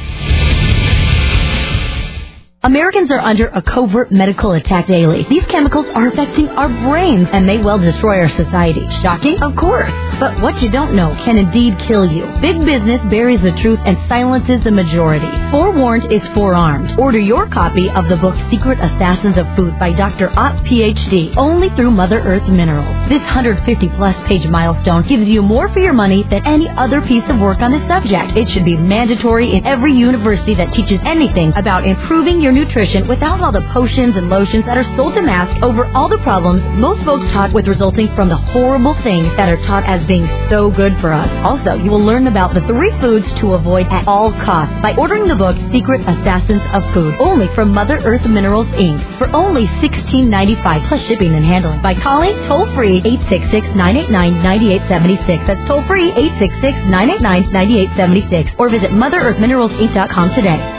Americans are under a covert medical attack daily. These chemicals are affecting our brains and may well destroy our society. Shocking? Of course. But what you don't know can indeed kill you. Big business buries the truth and silences the majority. Forewarned is forearmed. Order your copy of the book Secret Assassins of Food by Doctor Ott, P H D, only through Mother Earth Minerals. This one hundred fifty plus page milestone gives you more for your money than any other piece of work on the subject. It should be mandatory in every university that teaches anything about improving your nutrition without all the potions and lotions that are sold to mask over all the problems most folks taught with resulting from the horrible things that are taught as being so good for us. Also, you will learn about the three foods to avoid at all costs by ordering the book Secret Assassins of Food, only from Mother Earth Minerals, Incorporated, for only sixteen ninety-five plus shipping and handling by calling toll-free eight six six, nine eight nine, nine eight seven six. That's toll-free eight six six, nine eight nine, nine eight seven six, or visit Mother Earth Minerals Inc dot com today.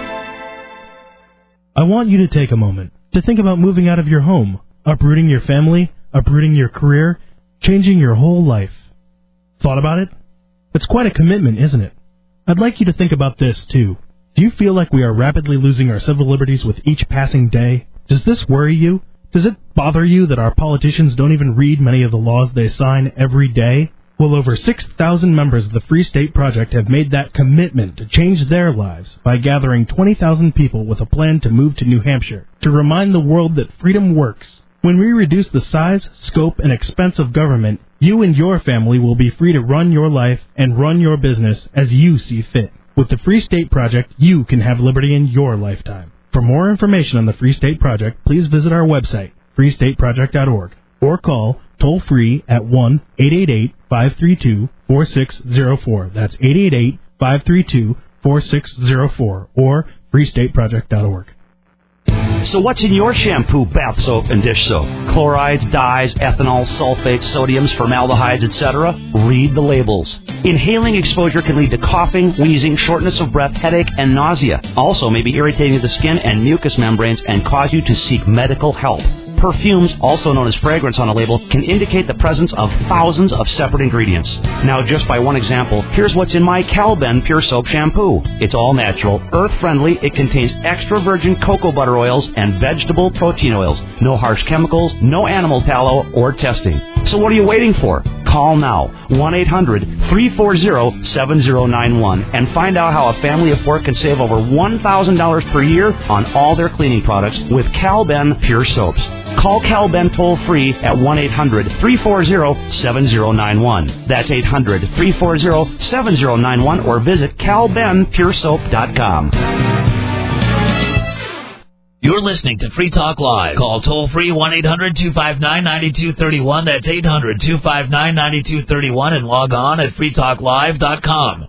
I want you to take a moment to think about moving out of your home, uprooting your family, uprooting your career, changing your whole life. Thought about it? It's quite a commitment, isn't it? I'd like you to think about this, too. Do you feel like we are rapidly losing our civil liberties with each passing day? Does this worry you? Does it bother you that our politicians don't even read many of the laws they sign every day? Well, over six thousand members of the Free State Project have made that commitment to change their lives by gathering twenty thousand people with a plan to move to New Hampshire to remind the world that freedom works. When we reduce the size, scope, and expense of government, you and your family will be free to run your life and run your business as you see fit. With the Free State Project, you can have liberty in your lifetime. For more information on the Free State Project, please visit our website, free state project dot org, or call toll-free at one eight eight eight, five three two, four six zero four. That's eight eight eight, five three two, four six zero four, or free state project dot org. So what's in your shampoo, bath soap, and dish soap? Chlorides, dyes, ethanol, sulfates, sodiums, formaldehydes, et cetera? Read the labels. Inhaling exposure can lead to coughing, wheezing, shortness of breath, headache, and nausea. Also may be irritating to the skin and mucous membranes and cause you to seek medical help. Perfumes, also known as fragrance on a label, can indicate the presence of thousands of separate ingredients. Now, just by one example, here's what's in my Calben Pure Soap Shampoo. It's all natural, earth-friendly, it contains extra virgin cocoa butter oils and vegetable protein oils. No harsh chemicals, no animal tallow, or testing. So what are you waiting for? Call now, one eight hundred, three four zero, seven zero nine one, and find out how a family of four can save over one thousand dollars per year on all their cleaning products with Calben Pure Soaps. Call Calben toll-free at one eight hundred, three four zero, seven zero nine one. That's eight hundred, three four zero, seven zero nine one, or visit cal ben pure soap dot com. You're listening to Free Talk Live. Call toll-free one eight hundred, two five nine, nine two three one. That's eight hundred, two five nine, nine two three one, and log on at free talk live dot com.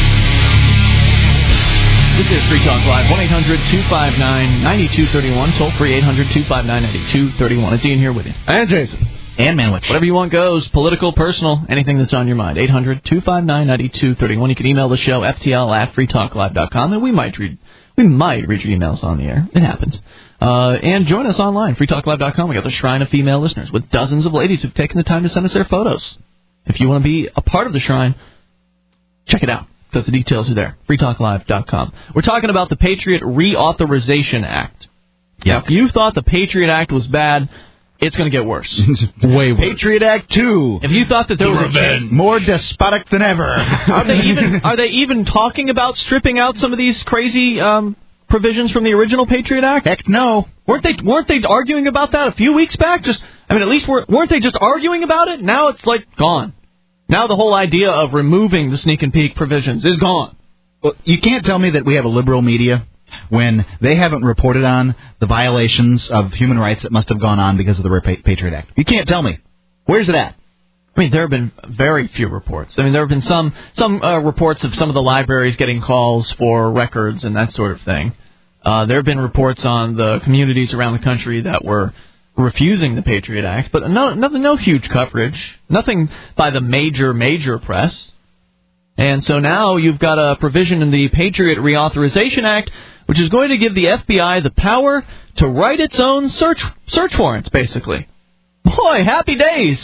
This is Free Talk Live, one eight hundred, two five nine, nine two three one, toll-free eight hundred, two five nine, nine two three one. It's Ian here with you. And Jason. And Manwich. Whatever you want goes, political, personal, anything that's on your mind. eight hundred, two five nine, nine two three one. You can email the show, f t l at free talk live dot com, and we might read we might read your emails on the air. It happens. Uh, and join us online, free talk live dot com. We got the Shrine of Female Listeners with dozens of ladies who've taken the time to send us their photos. If you want to be a part of the Shrine, check it out, because the details are there, free talk live dot com. We're talking about the Patriot Reauthorization Act. Yeah. If you thought the Patriot Act was bad, it's going to get worse. Way worse. Patriot Act two. If you thought that there was a chance, more despotic than ever. are they even are they even talking about stripping out some of these crazy um, provisions from the original Patriot Act? Heck no. Weren't they weren't they arguing about that a few weeks back? Just I mean, at least we're, weren't they just arguing about it? Now it's like gone. Now the whole idea of removing the sneak and peek provisions is gone. Well, you can't tell me that we have a liberal media when they haven't reported on the violations of human rights that must have gone on because of the Patriot Act. You can't tell me. Where's it at? I mean, there have been very few reports. I mean, there have been some some uh, reports of some of the libraries getting calls for records and that sort of thing. Uh, there have been reports on the communities around the country that were refusing the Patriot Act, but no, no, no huge coverage, nothing by the major, major press. And so now you've got a provision in the Patriot Reauthorization Act, which is going to give the F B I the power to write its own search search warrants, basically. Boy, happy days.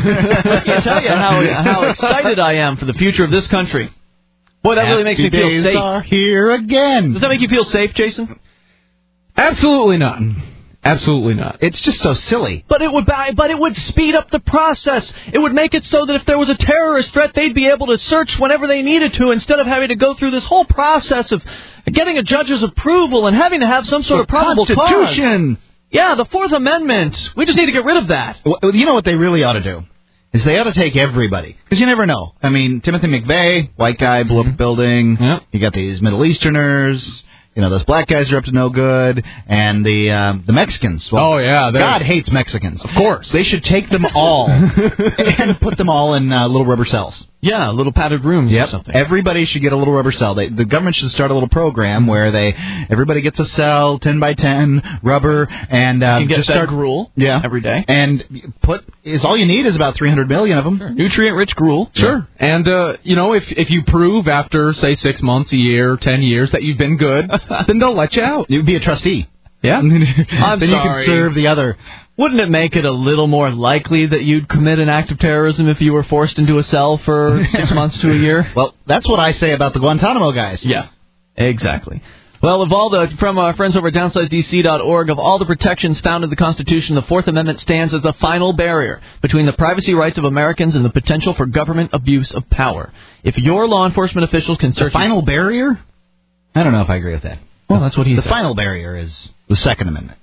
I can't tell you how, how excited I am for the future of this country. Boy, that happy really makes me feel days safe. Are here again. Does that make you feel safe, Jason? Absolutely not. Absolutely not. It's just so silly. But it would but it would speed up the process. It would make it so that if there was a terrorist threat, they'd be able to search whenever they needed to instead of having to go through this whole process of getting a judge's approval and having to have some sort the of probable Constitution. cause. Yeah, the Fourth Amendment. We just need to get rid of that. Well, you know what they really ought to do? Is they ought to take everybody. Because you never know. I mean, Timothy McVeigh, white guy, blew up a building. Yep. You got these Middle Easterners. You know, those black guys are up to no good. And the um, the Mexicans. Well, oh, yeah. God hates Mexicans. Of course. They should take them all and put them all in uh, little rubber cells. Yeah, little padded rooms yep. or something. Everybody should get a little rubber cell. They, the government should start a little program where they everybody gets a cell, ten by ten, rubber, and uh, you can get just fed start gruel yeah. every day. And put is all you need is about three hundred million of them. Sure. Nutrient-rich gruel. Sure. Yeah. And, uh, you know, if if you prove after, say, six months, a year, ten years that you've been good, then they'll let you out. You'd be a trustee. Yeah. I'm then sorry. you can serve the other. Wouldn't it make it a little more likely that you'd commit an act of terrorism if you were forced into a cell for six months to a year? Well, that's what I say about the Guantanamo guys. Yeah, exactly. Well, of all the, from our friends over at downsize D C dot org, of all the protections found in the Constitution, the Fourth Amendment stands as the final barrier between the privacy rights of Americans and the potential for government abuse of power. If your law enforcement officials can search... The final barrier? I don't know if I agree with that. Well, that's what he the said. The final barrier is the Second Amendment.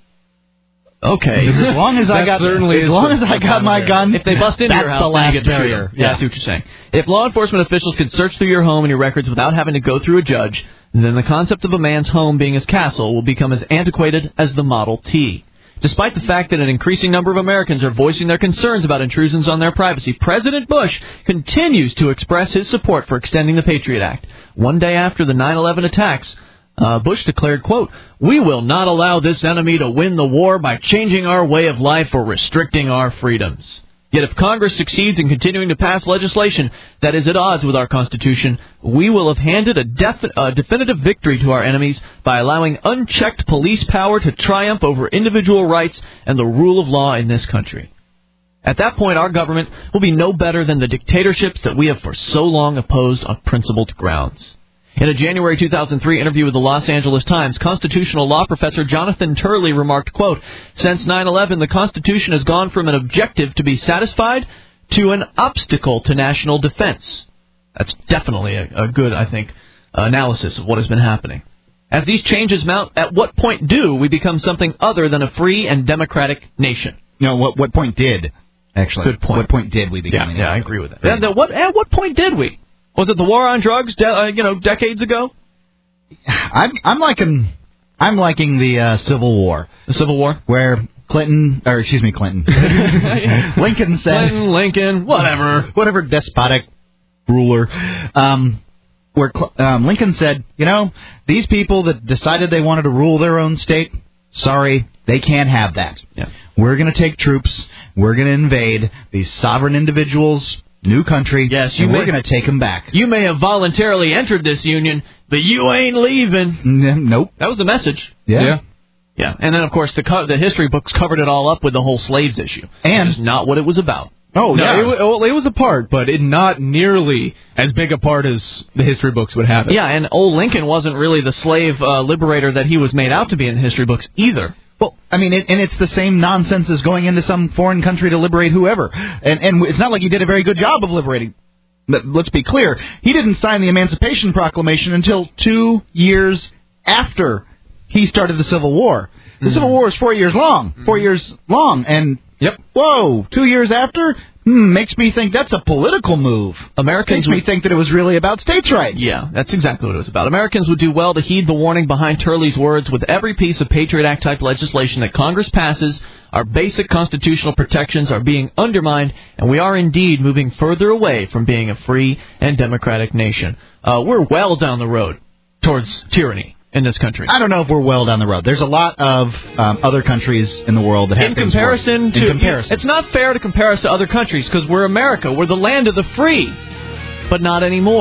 Okay. As long as I got, certainly as long as I got my gun, if they bust into that's your house, the last then you get to shoot barrier. them. Yeah, Yeah. I see what you're saying. If law enforcement officials could search through your home and your records without having to go through a judge, then the concept of a man's home being his castle will become as antiquated as the Model T. Despite the fact that an increasing number of Americans are voicing their concerns about intrusions on their privacy, President Bush continues to express his support for extending the Patriot Act. One day after the nine eleven attacks, Uh, Bush declared, quote, "We will not allow this enemy to win the war by changing our way of life or restricting our freedoms." Yet if Congress succeeds in continuing to pass legislation that is at odds with our Constitution, we will have handed a, defi- a definitive victory to our enemies by allowing unchecked police power to triumph over individual rights and the rule of law in this country. At that point, our government will be no better than the dictatorships that we have for so long opposed on principled grounds. In a January two thousand three interview with the Los Angeles Times, constitutional law professor Jonathan Turley remarked, quote, "Since nine eleven, the Constitution has gone from an objective to be satisfied to an obstacle to national defense." That's definitely a, a good, I think, analysis of what has been happening. As these changes mount, at what point do we become something other than a free and democratic nation? No, what what point did, actually? Good point. What point did we become? Yeah, yeah I agree with that. Yeah, the, what, at what point did we? Was it the war on drugs, de- uh, you know, decades ago? I'm I'm liking I'm liking the uh, Civil War. The Civil War, where Clinton, or excuse me, Clinton, Lincoln said, Clinton, Lincoln, whatever, whatever despotic ruler, um, where um, Lincoln said, you know, these people that decided they wanted to rule their own state, sorry, they can't have that. Yeah. We're going to take troops. We're going to invade these sovereign individuals. New country. Yes, you and may, we're going to take them back. You may have voluntarily entered this union, but you ain't leaving. N- nope. That was the message. Yeah. Yeah. Yeah. And then, of course, the co- the history books covered it all up with the whole slaves issue. And which is not what it was about. Oh, no, yeah. It, well, it was a part, but it not nearly as big a part as the history books would have it. Yeah, and old Lincoln wasn't really the slave uh, liberator that he was made out to be in the history books either. Well, I mean, it, and it's the same nonsense as going into some foreign country to liberate whoever. And, and it's not like he did a very good job of liberating. But let's be clear, he didn't sign the Emancipation Proclamation until two years after he started the Civil War. The mm-hmm. Civil War is four years long, four mm-hmm. years long, and yep, whoa, two years after? Hmm, makes me think that's a political move. Americans makes me think that it was really about states' rights. Yeah, that's exactly what it was about. Americans would do well to heed the warning behind Turley's words. With every piece of Patriot Act type legislation that Congress passes, our basic constitutional protections are being undermined, and we are indeed moving further away from being a free and democratic nation. Uh, we're well down the road towards tyranny in this country. I don't know if we're well down the road. There's a lot of um, other countries in the world that have in comparison to in comparison. It's not fair to compare us to other countries because we're America. We're the land of the free, but not anymore.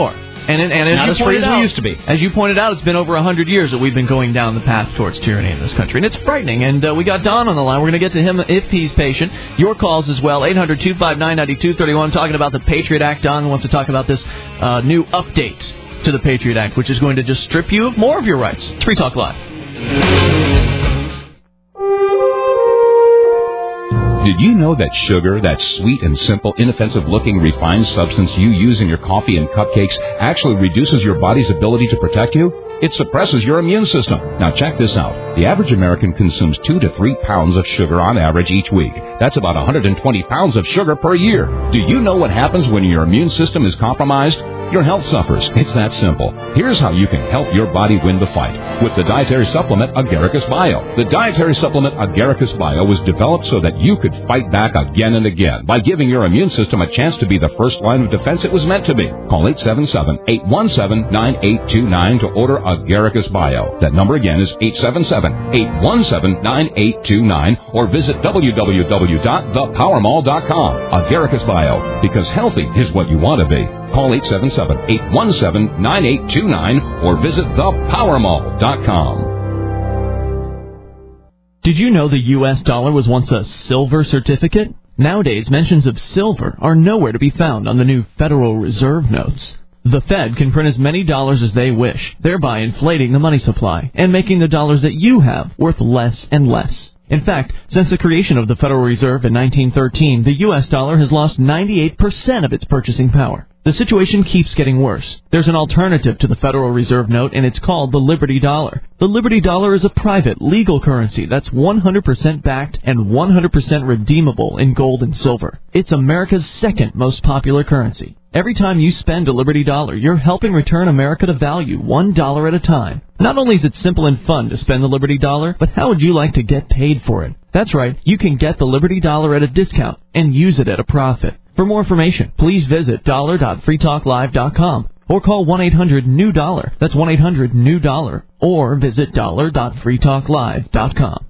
And, and as Not you as free pointed as we out, used to be. As you pointed out, it's been over one hundred years that we've been going down the path towards tyranny in this country. And it's frightening. And uh, we got Don on the line. We're going to get to him if he's patient. Your calls as well. eight hundred two five nine nine two three one. Talking about the Patriot Act. Don wants to talk about this uh, new update to the Patriot Act, which is going to just strip you of more of your rights. It's Free Talk Live. Did you know that sugar, that sweet and simple, inoffensive-looking refined substance you use in your coffee and cupcakes, actually reduces your body's ability to protect you? It suppresses your immune system. Now check this out. The average American consumes two to three pounds of sugar on average each week. That's about one hundred twenty pounds of sugar per year. Do you know what happens when your immune system is compromised? Your health suffers. It's that simple. Here's how you can help your body win the fight with the dietary supplement Agaricus Bio. The dietary supplement Agaricus Bio was developed so that you could fight back again and again by giving your immune system a chance to be the first line of defense it was meant to be. Call eight seven seven, eight one seven, nine eight two nine to order Agaricus Bio. That number again is eight seven seven, eight one seven, nine eight two nine or visit w w w dot the power mall dot com. Agaricus Bio, because healthy is what you want to be. Call eight seven seven, eight one seven, nine eight two nine or visit the power mall dot com. Did you know the U S dollar was once a silver certificate? Nowadays, mentions of silver are nowhere to be found on the new Federal Reserve notes. The Fed can print as many dollars as they wish, thereby inflating the money supply and making the dollars that you have worth less and less. In fact, since the creation of the Federal Reserve in nineteen thirteen, the U S dollar has lost ninety-eight percent of its purchasing power. The situation keeps getting worse. There's an alternative to the Federal Reserve note, and it's called the Liberty Dollar. The Liberty Dollar is a private, legal currency that's one hundred percent backed and one hundred percent redeemable in gold and silver. It's America's second most popular currency. Every time you spend a Liberty Dollar, you're helping return America to value, one dollar at a time. Not only is it simple and fun to spend the Liberty Dollar, but how would you like to get paid for it? That's right, you can get the Liberty Dollar at a discount and use it at a profit. For more information, please visit dollar dot free talk live dot com or call one eight hundred new dollar. That's one eight hundred new dollar. Or visit dollar dot free talk live dot com.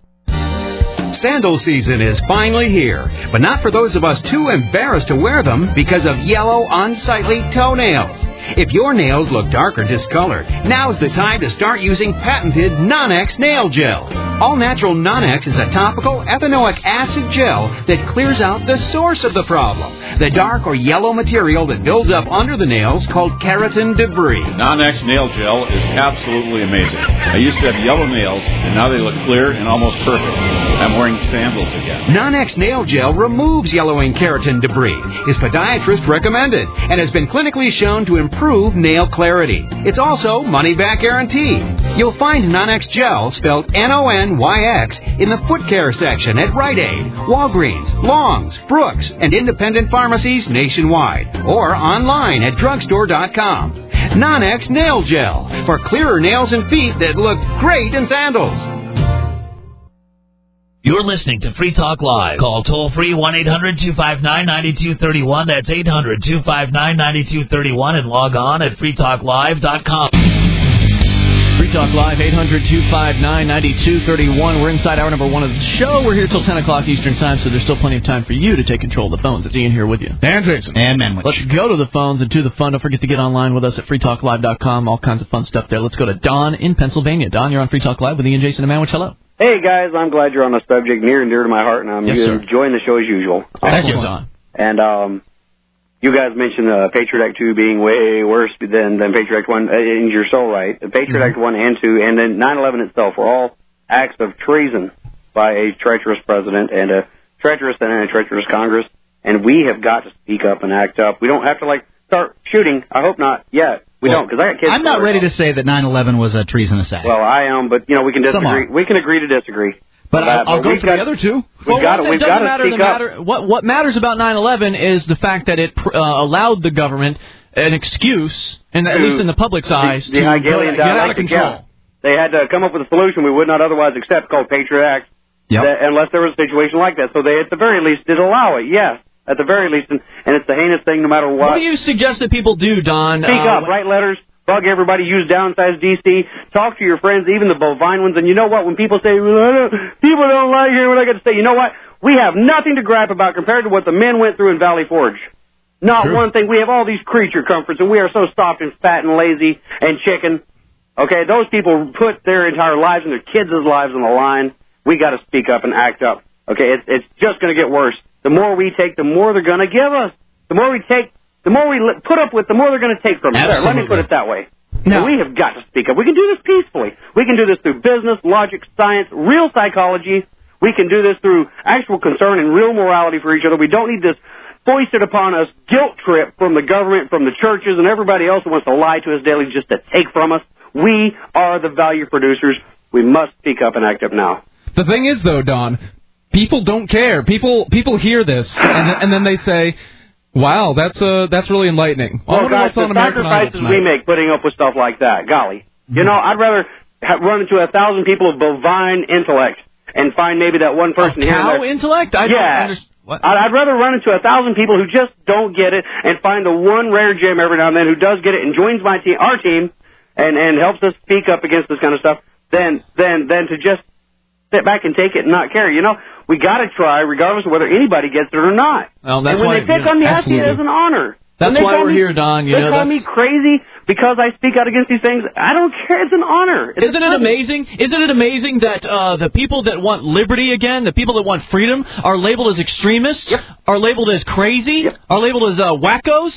Sandal season is finally here, but not for those of us too embarrassed to wear them because of yellow, unsightly toenails. If your nails look dark or discolored, now's the time to start using patented Non-X Nail Gel. All-Natural Non-X is a topical ethanoic acid gel that clears out the source of the problem, the dark or yellow material that builds up under the nails called keratin debris. Non-X Nail Gel is absolutely amazing. I used to have yellow nails, and now they look clear and almost perfect. I'm wearing sandals again. Non-X Nail Gel removes yellowing keratin debris, is podiatrist recommended, and has been clinically shown to improve nail clarity. It's also money-back guarantee. You'll find Non-X Gel, spelled N O N Y X, in the foot care section at Rite Aid, Walgreens, Long's, Brooks, and independent pharmacies nationwide, or online at drugstore dot com. Non-X Nail Gel, for clearer nails and feet that look great in sandals. You're listening to Free Talk Live. Call toll-free one eight hundred two five nine nine two three one. That's eight hundred two five nine nine two three one and log on at free talk live dot com. Free Talk Live, eight hundred two five nine nine two three one. We're inside hour number one of the show. We're here till ten o'clock Eastern Time, so there's still plenty of time for you to take control of the phones. It's Ian here with you. And Jason. And Manwich. Let's go to the phones and to the fun. Don't forget to get online with us at free talk live dot com. All kinds of fun stuff there. Let's go to Don in Pennsylvania. Don, you're on Free Talk Live with Ian, Jason, and Manwich. Hello. Hey, guys, I'm glad you're on a subject near and dear to my heart, and I'm yes, enjoying the show as usual. Thank you, Don. And um, you guys mentioned uh, Patriot Act two being way worse than, than Patriot Act one, and you're so right. The Patriot mm-hmm. Act one and two, and then nine eleven itself were all acts of treason by a treacherous president and a treacherous Senate and a treacherous Congress, and we have got to speak up and act up. We don't have to, like, start shooting. I hope not yet. We well, don't, because I got kids. I'm not ready to say that nine eleven was a treasonous act. Well, I am, but, you know, we can disagree. We can agree to disagree. But I'll, I'll go for got, the other two. We've well, got to, we've got to matter, speak up. Matter, what, what matters about nine eleven is the fact that it uh, allowed the government an excuse, and at least in the public's eyes, the, the to get, get out of control. Yeah. They had to come up with a solution we would not otherwise accept called Patriot Act, yep. that, unless there was a situation like that. So they, at the very least, did allow it, yes. At the very least, and, and it's a heinous thing no matter what. What do you suggest that people do, Don? Speak uh, up, write letters. Bug everybody, use downsized D C, talk to your friends, even the bovine ones, and you know what, when people say, well, I don't, people don't like hearing what I got to say, you know what, we have nothing to gripe about compared to what the men went through in Valley Forge. Not True. one thing. We have all these creature comforts, and we are so soft and fat and lazy and chicken. Okay, those people put their entire lives and their kids' lives on the line. We got to speak up and act up. Okay, it's, it's just going to get worse. The more we take, the more they're going to give us. The more we take, the more we li- put up with, the more they're going to take from us. There, let me put it that way. No. And we have got to speak up. We can do this peacefully. We can do this through business, logic, science, real psychology. We can do this through actual concern and real morality for each other. We don't need this foisted upon us guilt trip from the government, from the churches, and everybody else who wants to lie to us daily just to take from us. We are the value producers. We must speak up and act up now. The thing is, though, Don, people don't care. People people hear this, and, and then they say, wow, that's uh, that's really enlightening. I Well, wonder guys, what's on the American Idol sacrifices we tonight. make putting up with stuff like that, golly. You know, I'd rather ha- run into a thousand people of bovine intellect and find maybe that one person here and Cow there. intellect? I yeah. don't understand. What? I'd, I'd rather run into a thousand people who just don't get it and find the one rare gem every now and then who does get it and joins my team, our team, and, and helps us speak up against this kind of stuff than, than, than to just sit back and take it and not care. You know, we got to try regardless of whether anybody gets it or not. Well, that's and when why, they pick you know, on me, I see absolutely. it as an honor. That's When they why call we're me- here, Don. You they know, call that's- me crazy because I speak out against these things. I don't care. It's an honor. It's Isn't it amazing? Isn't it amazing that uh, the people that want liberty again, the people that want freedom, are labeled as extremists, yep. are labeled as crazy, yep. are labeled as uh, wackos?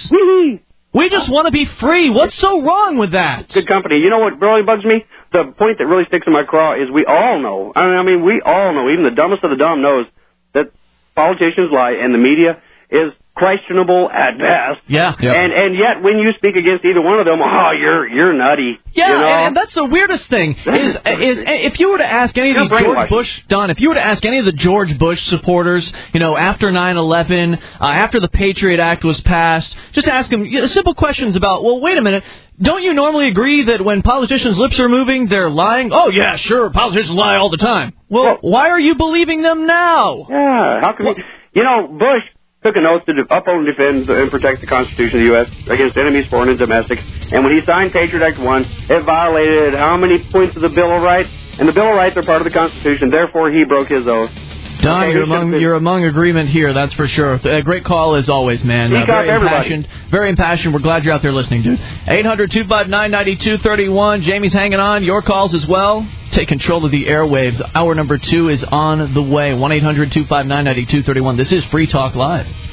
We just want to be free. What's so wrong with that? Good company. You know what really bugs me? The point that really sticks in my craw is we all know. I mean, I mean, we all know. Even the dumbest of the dumb knows that politicians lie and the media is questionable at best. Yeah. Yep. And and yet when you speak against either one of them, oh, you're you're nutty. Yeah, you know? and, and that's the weirdest thing is is if you were to ask any of You're these George brainwashed. Bush, Don, if you were to ask any of the George Bush supporters, you know, after nine eleven, uh, after the Patriot Act was passed, just ask them you know, simple questions about, well, wait a minute, don't you normally agree that when politicians' lips are moving, they're lying? Oh, yeah, sure, politicians lie all the time. Well, Well- why are you believing them now? Yeah. How can we? You know, Bush took an oath to de- uphold and defend and protect the Constitution of the U S against enemies, foreign and domestic. And when he signed Patriot Act one, it violated how many points of the Bill of Rights? And the Bill of Rights are part of the Constitution. Therefore, he broke his oath. Don, Okay, you're he should've among been- you're among agreement here, that's for sure. A great call as always, man. Speak Uh, very up, everybody. impassioned, very impassioned. We're glad you're out there listening, dude. eight hundred two five nine nine two three one. Jamie's hanging on. Your calls as well. Take control of the airwaves. Hour number two is on the way. one eight hundred two five nine nine two three one. This is Free Talk Live.